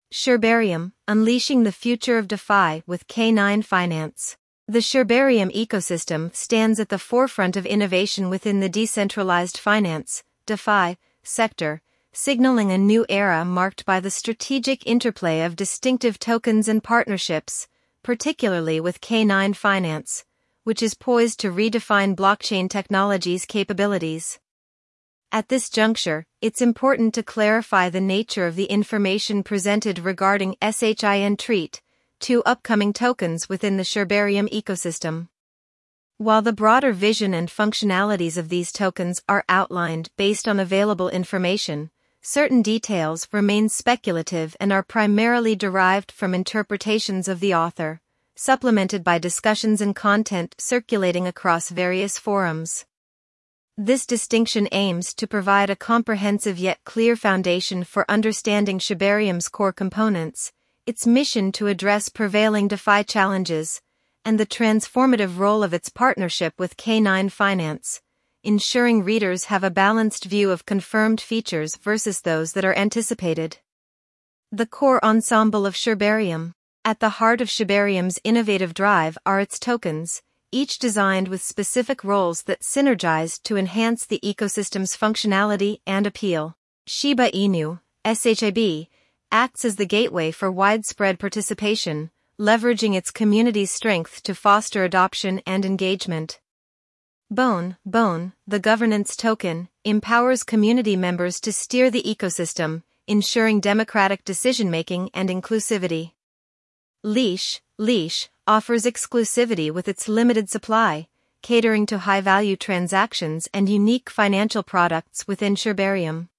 Sherbarium, unleashing the future of DeFi with K9 Finance. The Sherbarium ecosystem stands at the forefront of innovation within the decentralized finance, DeFi, sector, signaling a new era marked by the strategic interplay of distinctive tokens and partnerships, particularly with K9 Finance, which is poised to redefine blockchain technology's capabilities. At this juncture, it's important to clarify the nature of the information presented regarding SHI and Treat, two upcoming tokens within the Sherbarium ecosystem. While the broader vision and functionalities of these tokens are outlined based on available information, certain details remain speculative and are primarily derived from interpretations of the author, supplemented by discussions and content circulating across various forums. This distinction aims to provide a comprehensive yet clear foundation for understanding Sherbarium's core components, its mission to address prevailing DeFi challenges, and the transformative role of its partnership with K9 Finance, ensuring readers have a balanced view of confirmed features versus those that are anticipated. The core ensemble of Sherbarium. At the heart of Sherbarium's innovative drive are its tokens, each designed with specific roles that synergize to enhance the ecosystem's functionality and appeal. Shiba Inu, SHIB, acts as the gateway for widespread participation, leveraging its community's strength to foster adoption and engagement. BONE, the governance token, empowers community members to steer the ecosystem, ensuring democratic decision-making and inclusivity. Leash offers exclusivity with its limited supply, catering to high-value transactions and unique financial products within Sherbarium.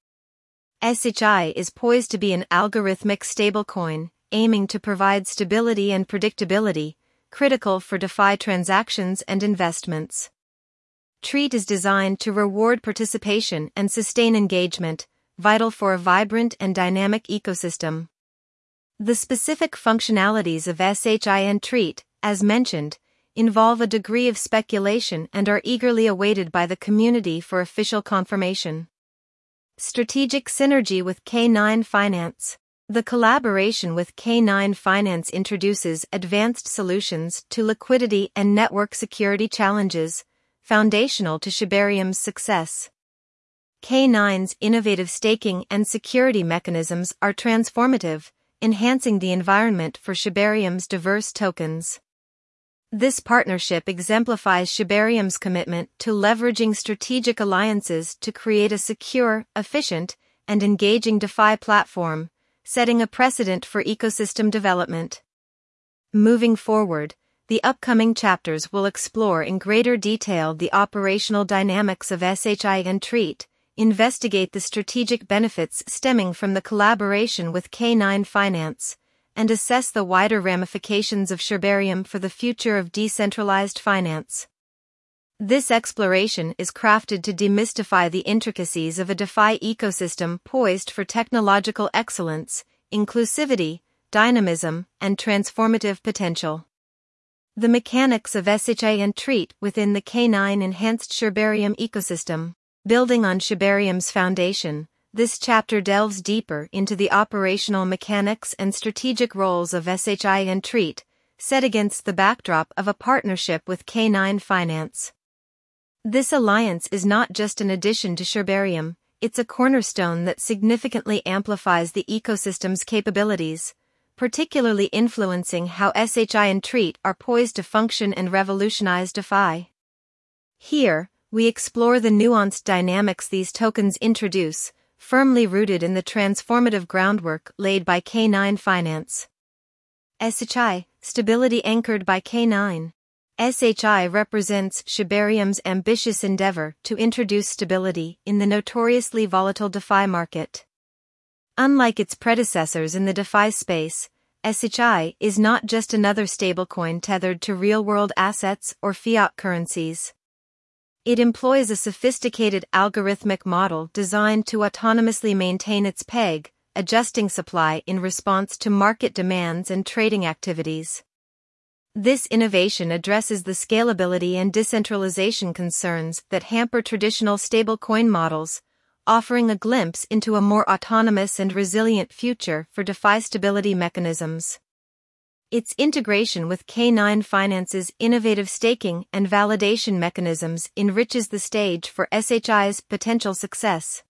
SHI is poised to be an algorithmic stablecoin, aiming to provide stability and predictability, critical for DeFi transactions and investments. Treat is designed to reward participation and sustain engagement, vital for a vibrant and dynamic ecosystem. The specific functionalities of SHI and Treat, as mentioned, involve a degree of speculation and are eagerly awaited by the community for official confirmation. Strategic synergy with K9 Finance. The collaboration with K9 Finance introduces advanced solutions to liquidity and network security challenges, foundational to Sherbarium's success. K9's innovative staking and security mechanisms are transformative, enhancing the environment for Sherbarium's diverse tokens. This partnership exemplifies Sherbarium's commitment to leveraging strategic alliances to create a secure, efficient, and engaging DeFi platform, setting a precedent for ecosystem development. Moving forward, the upcoming chapters will explore in greater detail the operational dynamics of SHI and Treat, investigate the strategic benefits stemming from the collaboration with K9 Finance, and assess the wider ramifications of Sherbarium for the future of decentralized finance. This exploration is crafted to demystify the intricacies of a DeFi ecosystem poised for technological excellence, inclusivity, dynamism, and transformative potential. The mechanics of SHI and Treat within the K9 enhanced Sherbarium ecosystem. Building on Sherbarium's foundation, this chapter delves deeper into the operational mechanics and strategic roles of SHI and Treat, set against the backdrop of a partnership with K9 Finance. This alliance is not just an addition to Sherbarium, it's a cornerstone that significantly amplifies the ecosystem's capabilities, particularly influencing how SHI and Treat are poised to function and revolutionize DeFi. Here, we explore the nuanced dynamics these tokens introduce, firmly rooted in the transformative groundwork laid by K9 Finance. SHI, stability anchored by K9. SHI represents Sherbarium's ambitious endeavor to introduce stability in the notoriously volatile DeFi market. Unlike its predecessors in the DeFi space, SHI is not just another stablecoin tethered to real-world assets or fiat currencies. It employs a sophisticated algorithmic model designed to autonomously maintain its peg, adjusting supply in response to market demands and trading activities. This innovation addresses the scalability and decentralization concerns that hamper traditional stablecoin models, offering a glimpse into a more autonomous and resilient future for DeFi stability mechanisms. Its integration with K9 Finance's innovative staking and validation mechanisms enriches the stage for SHI's potential success.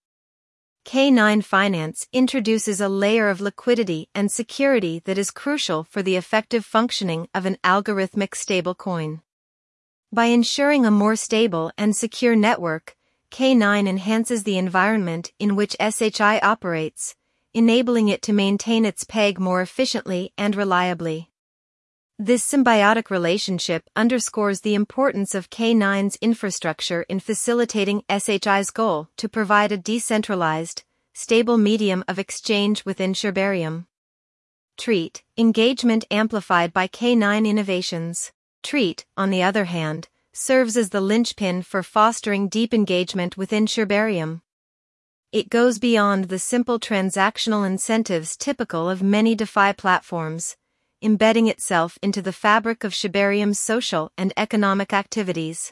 K9 Finance introduces a layer of liquidity and security that is crucial for the effective functioning of an algorithmic stablecoin. By ensuring a more stable and secure network, K9 enhances the environment in which SHI operates, enabling it to maintain its peg more efficiently and reliably. This symbiotic relationship underscores the importance of K9's infrastructure in facilitating SHI's goal to provide a decentralized, stable medium of exchange within Shibarium. Treat, engagement amplified by K9 innovations. Treat, on the other hand, serves as the linchpin for fostering deep engagement within Shibarium. It goes beyond the simple transactional incentives typical of many DeFi platforms, embedding itself into the fabric of Shibarium's social and economic activities.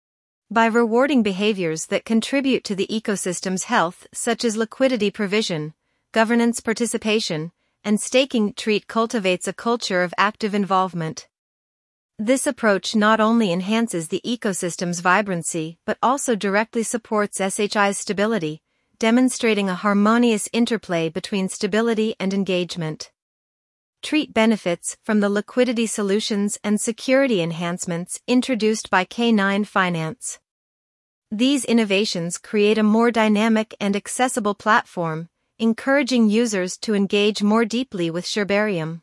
By rewarding behaviors that contribute to the ecosystem's health, such as liquidity provision, governance participation, and staking, Treat cultivates a culture of active involvement. This approach not only enhances the ecosystem's vibrancy but also directly supports SHI's stability, demonstrating a harmonious interplay between stability and engagement. Treat benefits from the liquidity solutions and security enhancements introduced by K9 Finance. These innovations create a more dynamic and accessible platform, encouraging users to engage more deeply with Shibarium.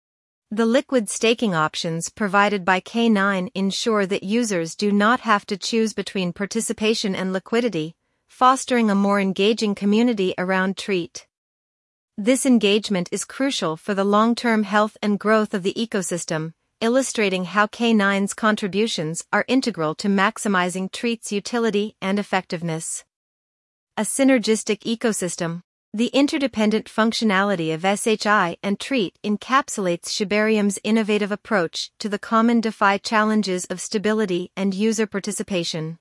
The liquid staking options provided by K9 ensure that users do not have to choose between participation and liquidity, fostering a more engaging community around Treat. This engagement is crucial for the long-term health and growth of the ecosystem, illustrating how K9's contributions are integral to maximizing Treat's utility and effectiveness. A synergistic ecosystem. The interdependent functionality of SHI and Treat encapsulates Shibarium's innovative approach to the common DeFi challenges of stability and user participation.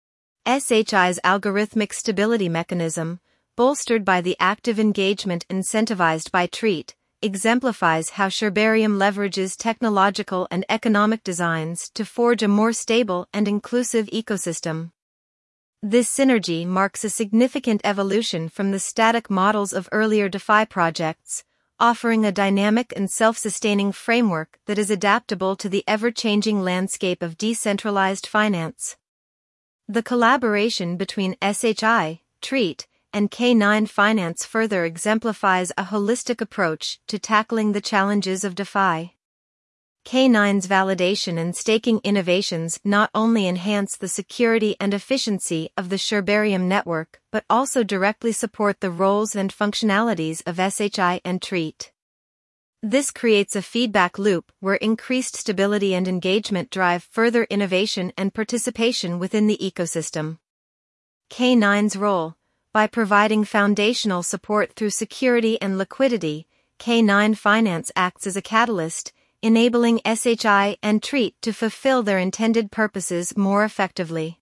SHI's algorithmic stability mechanism, bolstered by the active engagement incentivized by Treat, exemplifies how Shibarium leverages technological and economic designs to forge a more stable and inclusive ecosystem. This synergy marks a significant evolution from the static models of earlier DeFi projects, offering a dynamic and self-sustaining framework that is adaptable to the ever-changing landscape of decentralized finance. The collaboration between SHI, Treat, and K9 Finance further exemplifies a holistic approach to tackling the challenges of DeFi. K9's validation and staking innovations not only enhance the security and efficiency of the Shibarium network but also directly support the roles and functionalities of SHI and Treat. This creates a feedback loop where increased stability and engagement drive further innovation and participation within the ecosystem. K9's role. By providing foundational support through security and liquidity, K9 Finance acts as a catalyst, enabling SHI and Treat to fulfill their intended purposes more effectively.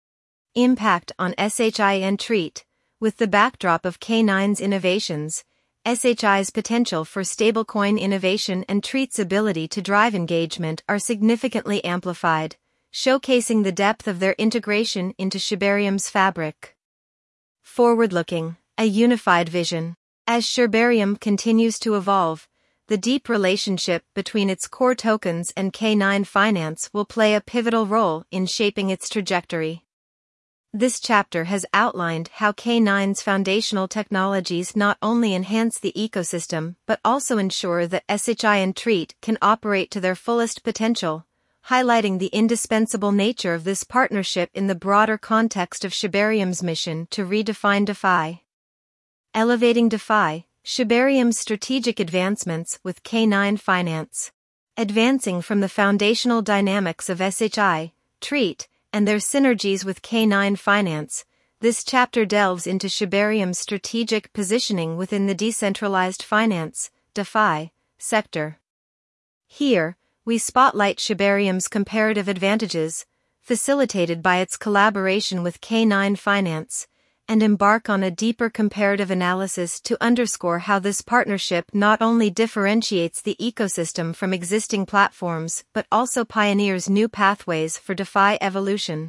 Impact on SHI and Treat. With the backdrop of K9's innovations, SHI's potential for stablecoin innovation and Treat's ability to drive engagement are significantly amplified, showcasing the depth of their integration into Shibarium's fabric. Forward-looking, a unified vision. As Shibarium continues to evolve, the deep relationship between its core tokens and K9 Finance will play a pivotal role in shaping its trajectory. This chapter has outlined how K9's foundational technologies not only enhance the ecosystem but also ensure that SHI and Treat can operate to their fullest potential, highlighting the indispensable nature of this partnership in the broader context of Shibarium's mission to redefine DeFi. Elevating DeFi, Shibarium's strategic advancements with K9 Finance. Advancing from the foundational dynamics of SHI, Treat, and their synergies with K9 Finance, this chapter delves into Shibarium's strategic positioning within the decentralized finance, DeFi, sector. Here, we spotlight Shibarium's comparative advantages, facilitated by its collaboration with K9 Finance, and embark on a deeper comparative analysis to underscore how this partnership not only differentiates the ecosystem from existing platforms but also pioneers new pathways for DeFi evolution.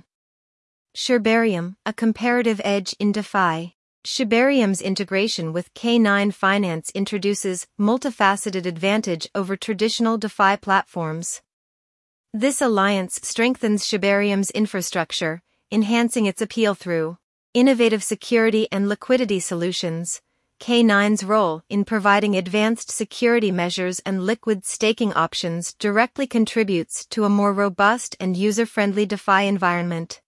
Sherbarium, a comparative edge in DeFi. Sherbarium's integration with K9 Finance introduces multifaceted advantage over traditional DeFi platforms. This alliance strengthens Sherbarium's infrastructure, enhancing its appeal through innovative security and liquidity solutions. K9's role in providing advanced security measures and liquid staking options directly contributes to a more robust and user-friendly DeFi environment.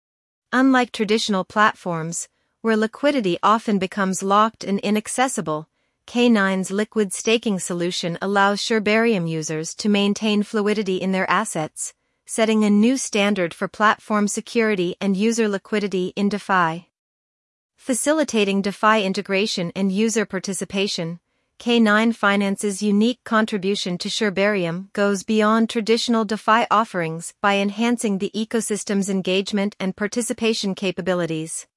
Unlike traditional platforms, where liquidity often becomes locked and inaccessible, K9's liquid staking solution allows Sherbarium users to maintain fluidity in their assets, setting a new standard for platform security and user liquidity in DeFi. Facilitating DeFi integration and user participation, K9 Finance's unique contribution to Sherbarium goes beyond traditional DeFi offerings by enhancing the ecosystem's engagement and participation capabilities.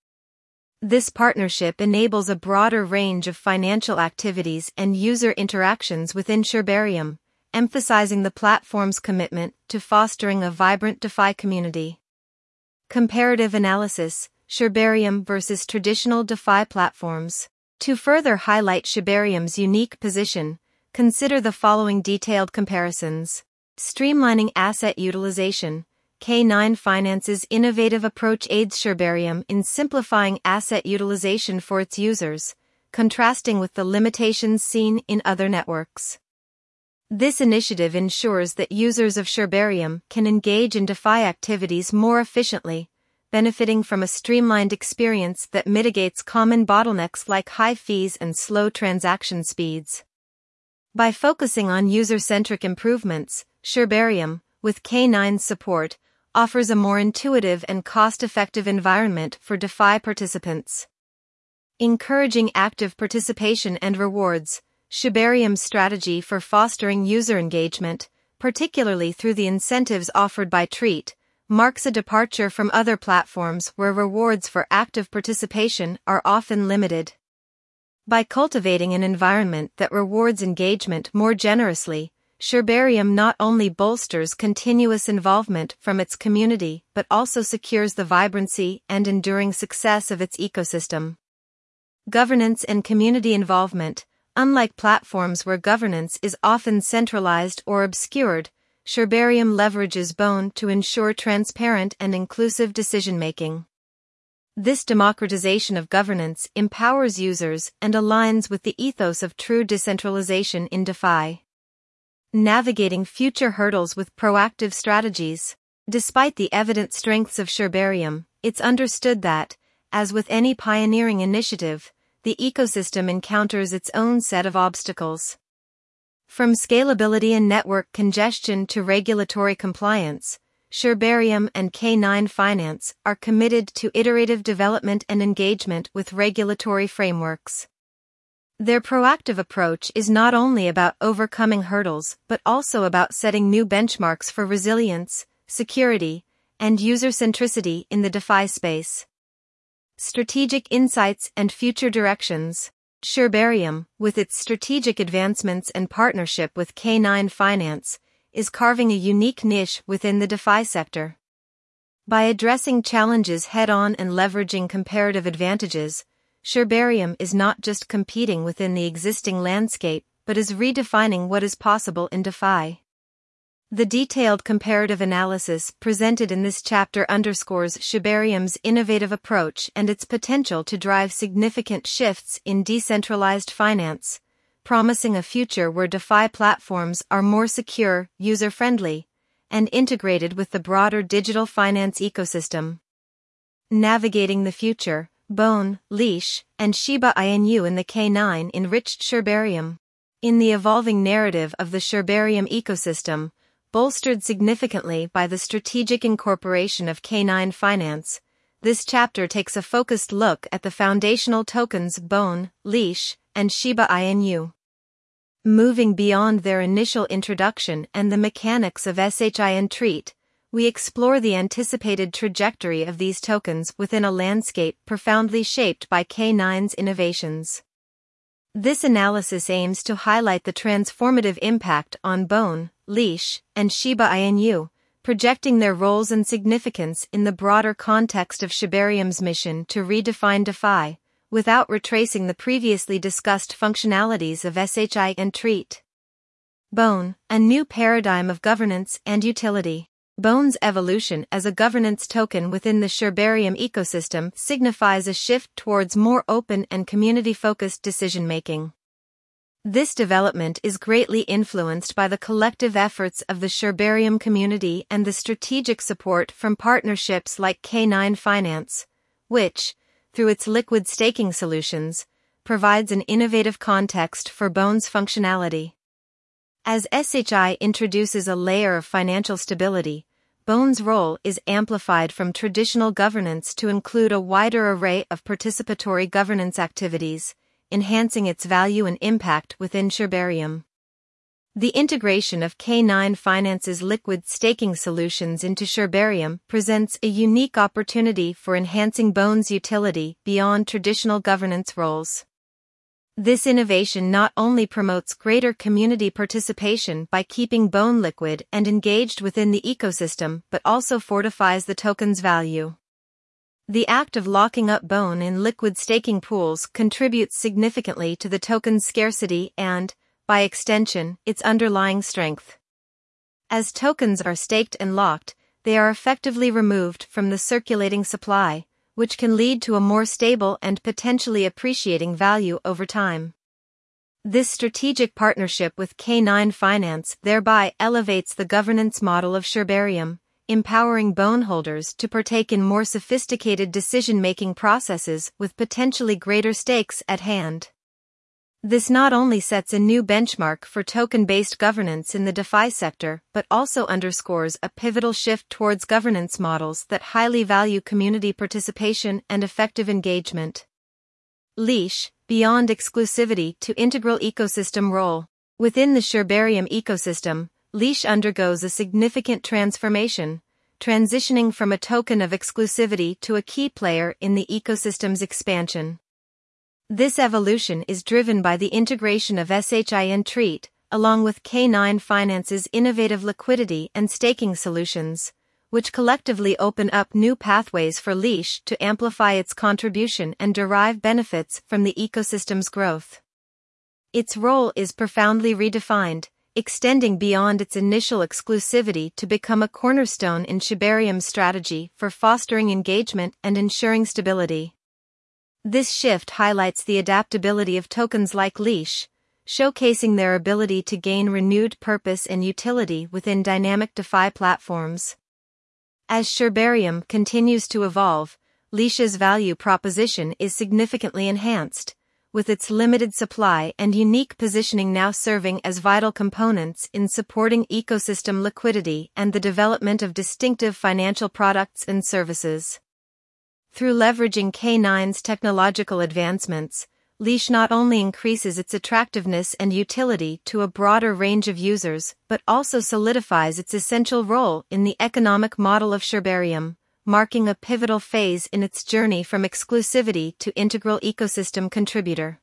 This partnership enables a broader range of financial activities and user interactions within Sherbarium, emphasizing the platform's commitment to fostering a vibrant DeFi community. Comparative analysis: Sherbarium versus traditional DeFi platforms. To further highlight Sherbarium's unique position, consider the following detailed comparisons. Streamlining asset utilization. K9 Finance's innovative approach aids Sherbarium in simplifying asset utilization for its users, contrasting with the limitations seen in other networks. This initiative ensures that users of Sherbarium can engage in DeFi activities more efficiently, benefiting from a streamlined experience that mitigates common bottlenecks like high fees and slow transaction speeds. By focusing on user-centric improvements, Sherbarium, with K9's support, offers a more intuitive and cost-effective environment for DeFi participants. Encouraging active participation and rewards. Sherbarium's strategy for fostering user engagement, particularly through the incentives offered by Treat, marks a departure from other platforms where rewards for active participation are often limited. By cultivating an environment that rewards engagement more generously, Sherbarium not only bolsters continuous involvement from its community but also secures the vibrancy and enduring success of its ecosystem. Governance and community involvement. Unlike platforms where governance is often centralized or obscured, Sherbarium leverages BONE to ensure transparent and inclusive decision-making. This democratization of governance empowers users and aligns with the ethos of true decentralization in DeFi. Navigating future hurdles with proactive strategies. Despite the evident strengths of Sherbarium, it's understood that, as with any pioneering initiative, the ecosystem encounters its own set of obstacles. From scalability and network congestion to regulatory compliance, Sherbarium and K9 Finance are committed to iterative development and engagement with regulatory frameworks. Their proactive approach is not only about overcoming hurdles but also about setting new benchmarks for resilience, security, and user centricity in the DeFi space. Strategic insights and future directions. Sherbarium, with its strategic advancements and partnership with K9 Finance, is carving a unique niche within the DeFi sector. By addressing challenges head-on and leveraging comparative advantages, Sherbarium is not just competing within the existing landscape but is redefining what is possible in DeFi. The detailed comparative analysis presented in this chapter underscores Sherbarium's innovative approach and its potential to drive significant shifts in decentralized finance, promising a future where DeFi platforms are more secure, user-friendly, and integrated with the broader digital finance ecosystem. Navigating the future, BONE, Leash, and Shiba Inu in the K9 enriched Sherbarium. In the evolving narrative of the Sherbarium ecosystem, bolstered significantly by the strategic incorporation of K9 Finance, this chapter takes a focused look at the foundational tokens BONE, Leash, and Shiba Inu. Moving beyond their initial introduction and the mechanics of SHIN Treat, we explore the anticipated trajectory of these tokens within a landscape profoundly shaped by K9's innovations. This analysis aims to highlight the transformative impact on Bone, Leash, and Shiba Inu, projecting their roles and significance in the broader context of Shibarium's mission to redefine DeFi, without retracing the previously discussed functionalities of SHI and Treat. Bone, a new paradigm of governance and utility. Bone's evolution as a governance token within the Shibarium ecosystem signifies a shift towards more open and community-focused decision-making. This development is greatly influenced by the collective efforts of the Shibarium community and the strategic support from partnerships like K9 Finance, which, through its liquid staking solutions, provides an innovative context for Bone's functionality. As SHI introduces a layer of financial stability, Bone's role is amplified from traditional governance to include a wider array of participatory governance activities, enhancing its value and impact within Shibarium. The integration of K9 Finance's liquid staking solutions into Shibarium presents a unique opportunity for enhancing Bone's utility beyond traditional governance roles. This innovation not only promotes greater community participation by keeping Bone liquid and engaged within the ecosystem but also fortifies the token's value. The act of locking up Bone in liquid staking pools contributes significantly to the token's scarcity and, by extension, its underlying strength. As tokens are staked and locked, they are effectively removed from the circulating supply, which can lead to a more stable and potentially appreciating value over time. This strategic partnership with K9 Finance thereby elevates the governance model of Shibarium, empowering Bone holders to partake in more sophisticated decision-making processes with potentially greater stakes at hand. This not only sets a new benchmark for token-based governance in the DeFi sector but also underscores a pivotal shift towards governance models that highly value community participation and effective engagement. Leash, beyond exclusivity to integral ecosystem role. Within the Shibarium ecosystem, Leash undergoes a significant transformation, transitioning from a token of exclusivity to a key player in the ecosystem's expansion. This evolution is driven by the integration of SHI and Treat, along with K9 Finance's innovative liquidity and staking solutions, which collectively open up new pathways for Leash to amplify its contribution and derive benefits from the ecosystem's growth. Its role is profoundly redefined, extending beyond its initial exclusivity to become a cornerstone in Shibarium's strategy for fostering engagement and ensuring stability. This shift highlights the adaptability of tokens like Leash, showcasing their ability to gain renewed purpose and utility within dynamic DeFi platforms. As Shibarium continues to evolve, Leash's value proposition is significantly enhanced, with its limited supply and unique positioning now serving as vital components in supporting ecosystem liquidity and the development of distinctive financial products and services. Through leveraging K9's technological advancements, Leash not only increases its attractiveness and utility to a broader range of users but also solidifies its essential role in the economic model of Shibarium, marking a pivotal phase in its journey from exclusivity to integral ecosystem contributor.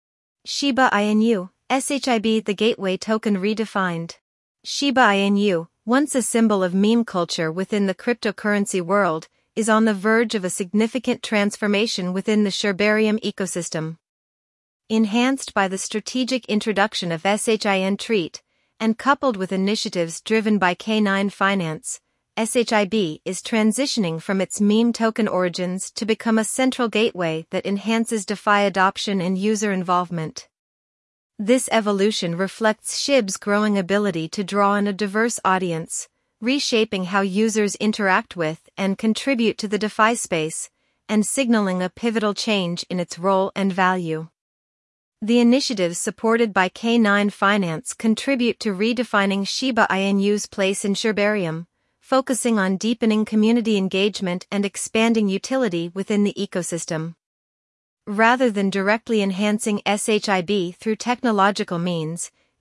Shiba Inu, SHIB, the gateway token redefined. Shiba Inu, once a symbol of meme culture within the cryptocurrency world, is on the verge of a significant transformation within the Shibarium ecosystem. Enhanced by the strategic introduction of SHI and Treat, and coupled with initiatives driven by K9 Finance, SHIB is transitioning from its meme token origins to become a central gateway that enhances DeFi adoption and user involvement. This evolution reflects SHIB's growing ability to draw in a diverse audience, reshaping how users interact with and contribute to the DeFi space, and signaling a pivotal change in its role and value. The initiatives supported by K9 Finance contribute to redefining Shiba Inu's place in Shibarium, focusing on deepening community engagement and expanding utility within the ecosystem. Rather than directly enhancing SHIB through technological means,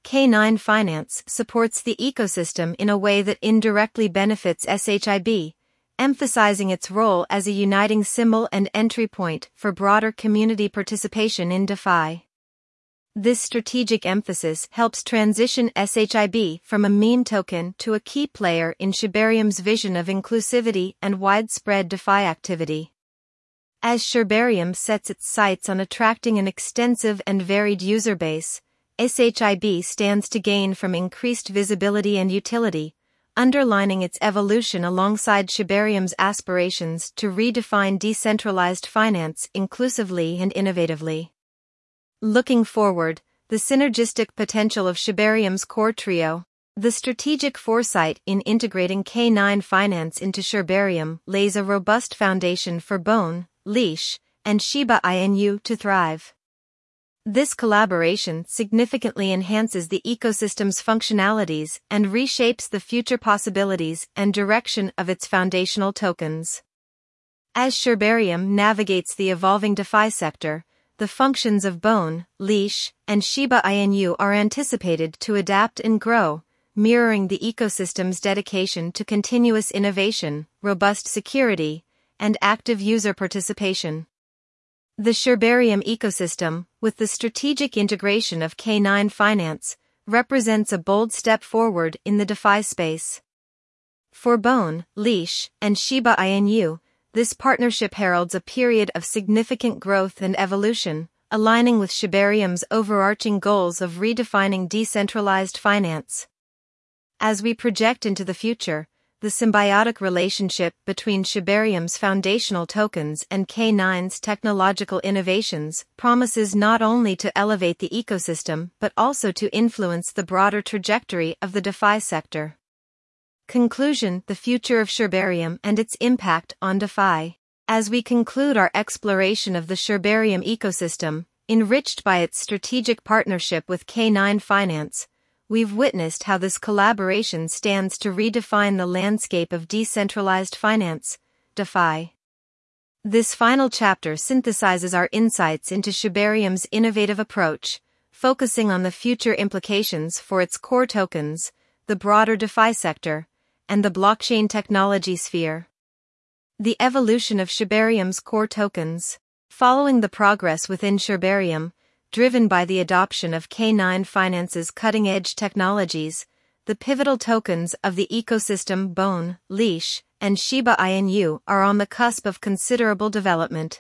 K9 Finance supports the ecosystem in a way that indirectly benefits SHIB, emphasizing its role as a uniting symbol and entry point for broader community participation in DeFi. This strategic emphasis helps transition SHIB from a meme token to a key player in Shibarium's vision of inclusivity and widespread DeFi activity. As Shibarium sets its sights on attracting an extensive and varied user base, SHIB stands to gain from increased visibility and utility, underlining its evolution alongside Shibarium's aspirations to redefine decentralized finance inclusively and innovatively. Looking forward, the synergistic potential of Shibarium's core trio, the strategic foresight in integrating K9 Finance into Shibarium lays a robust foundation for Bone, Leash, and Shiba Inu to thrive. This collaboration significantly enhances the ecosystem's functionalities and reshapes the future possibilities and direction of its foundational tokens. As Shibarium navigates the evolving DeFi sector, the functions of Bone, Leash, and Shiba Inu are anticipated to adapt and grow, mirroring the ecosystem's dedication to continuous innovation, robust security, and active user participation. The Shibarium ecosystem, with the strategic integration of K9 Finance, represents a bold step forward in the DeFi space. For Bone, Leash, and Shiba Inu, this partnership heralds a period of significant growth and evolution, aligning with Shibarium's overarching goals of redefining decentralized finance. As we project into the future, the symbiotic relationship between Shibarium's foundational tokens and K9's technological innovations promises not only to elevate the ecosystem but also to influence the broader trajectory of the DeFi sector. Conclusion: the future of Shibarium and its impact on DeFi. As we conclude our exploration of the Shibarium ecosystem, enriched by its strategic partnership with K9 Finance, we've witnessed how this collaboration stands to redefine the landscape of decentralized finance, DeFi. This final chapter synthesizes our insights into Shibarium's innovative approach, focusing on the future implications for its core tokens, the broader DeFi sector, and the blockchain technology sphere. The evolution of Shibarium's core tokens. Following the progress within Shibarium, driven by the adoption of K9 Finance's cutting-edge technologies, the pivotal tokens of the ecosystem Bone, Leash, and Shiba Inu are on the cusp of considerable development.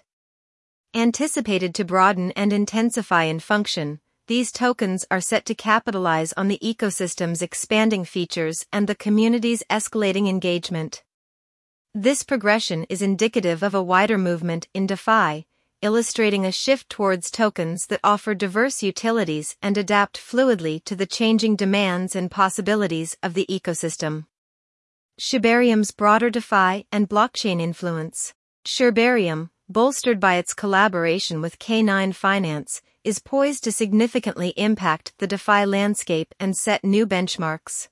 Anticipated to broaden and intensify in function, these tokens are set to capitalize on the ecosystem's expanding features and the community's escalating engagement. This progression is indicative of a wider movement in DeFi, illustrating a shift towards tokens that offer diverse utilities and adapt fluidly to the changing demands and possibilities of the ecosystem. Shibarium's broader DeFi and blockchain influence. Shibarium, bolstered by its collaboration with K9 Finance, is poised to significantly impact the DeFi landscape and set new benchmarks.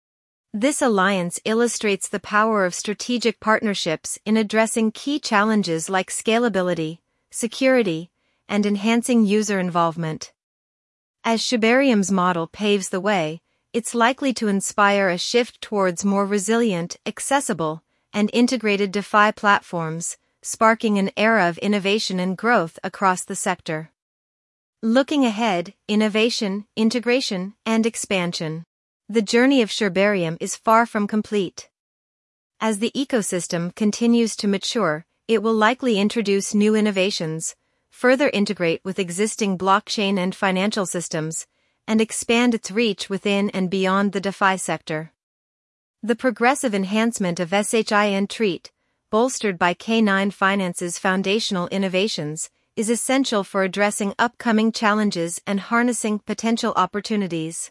This alliance illustrates the power of strategic partnerships in addressing key challenges like scalability, security, and enhancing user involvement. As Shibarium's model paves the way, it's likely to inspire a shift towards more resilient, accessible, and integrated DeFi platforms, sparking an era of innovation and growth across the sector. Looking ahead, innovation, integration, and expansion. The journey of Shibarium is far from complete. As the ecosystem continues to mature, it will likely introduce new innovations, further integrate with existing blockchain and financial systems, and expand its reach within and beyond the DeFi sector. The progressive enhancement of SHIN Treat, bolstered by K9 Finance's foundational innovations, is essential for addressing upcoming challenges and harnessing potential opportunities.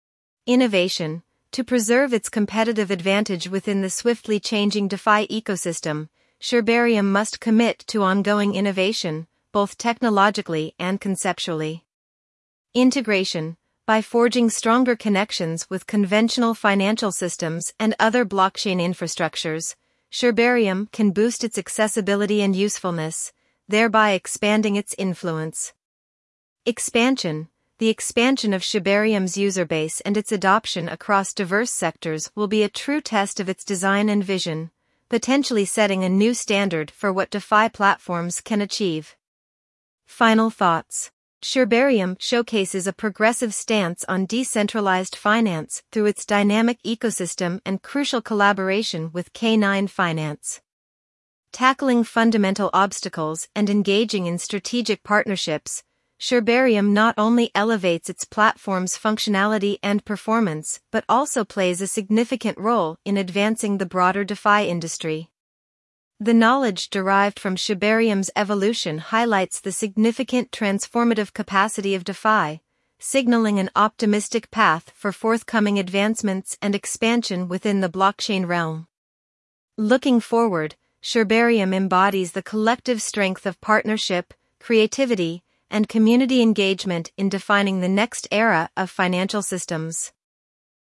Innovation. To preserve its competitive advantage within the swiftly changing DeFi ecosystem, Shibarium must commit to ongoing innovation, both technologically and conceptually. Integration. By forging stronger connections with conventional financial systems and other blockchain infrastructures, Shibarium can boost its accessibility and usefulness, thereby expanding its influence. Expansion. the expansion of Shibarium's user base and its adoption across diverse sectors will be a true test of its design and vision, potentially setting a new standard for what DeFi platforms can achieve. Final thoughts. Shibarium showcases a progressive stance on decentralized finance through its dynamic ecosystem and crucial collaboration with K9 Finance. Tackling fundamental obstacles and engaging in strategic partnerships, Shibarium not only elevates its platform's functionality and performance but also plays a significant role in advancing the broader DeFi industry. The knowledge derived from Shibarium's evolution highlights the significant transformative capacity of DeFi, signaling an optimistic path for forthcoming advancements and expansion within the blockchain realm. Looking forward, Shibarium embodies the collective strength of partnership, creativity, and community engagement in defining the next era of financial systems.